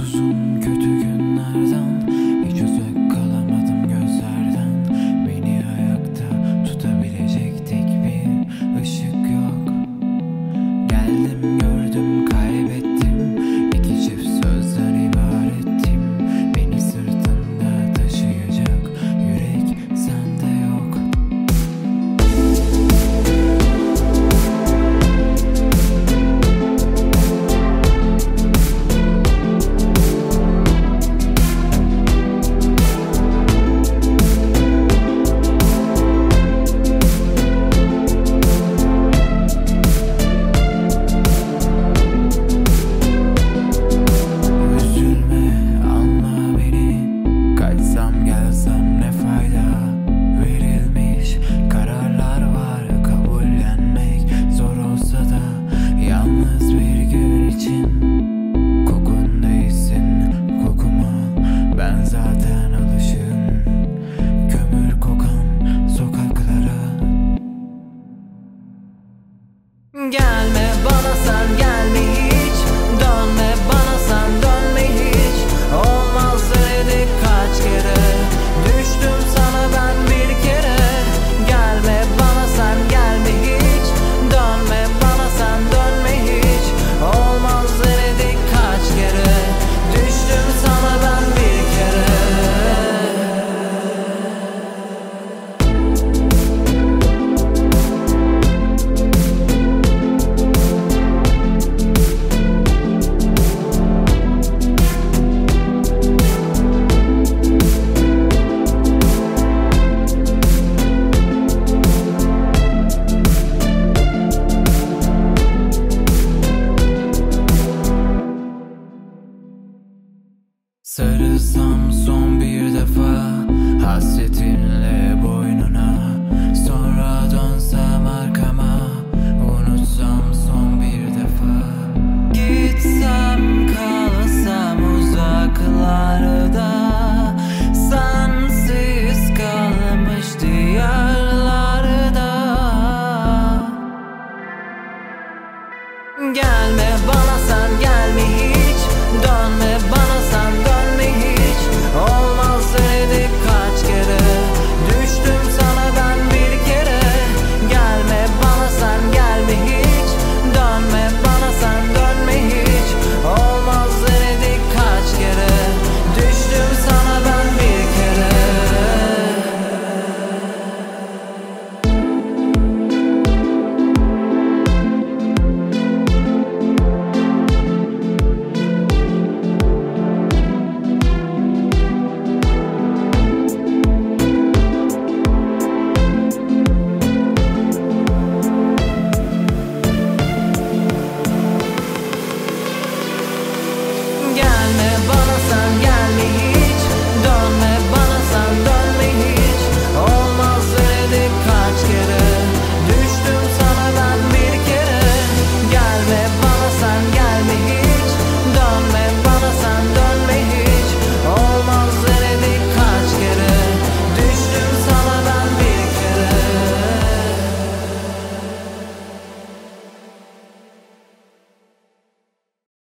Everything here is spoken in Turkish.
Uzun kötü günlerden hiç uzak kalamadım gözlerden. Beni ayakta tutabilecek tek bir ışık yok. Geldim gördüm kaybettim, iki çift sözden ibarettim. Beni sırtında taşıyacak yürek sende yok. Gelsem ne fayda, verilmiş kararlar var, kabullenmek zor olsa da. Yalnız bir gün için kokun değilsin kokuma. Ben zaten alışığım kömür kokan sokaklara. Gelme bana sen gelme hiç, dönme bana sen dönme hiç. Olmaz dedik kaç kere, düştüm sana ben bir kere. Gelme bana sen gelme hiç, dönme bana sen dönme hiç. Olmaz dedik kaç kere, düştüm sana ben bir kere. Sarılsam son bir defa hasretinle boynuna.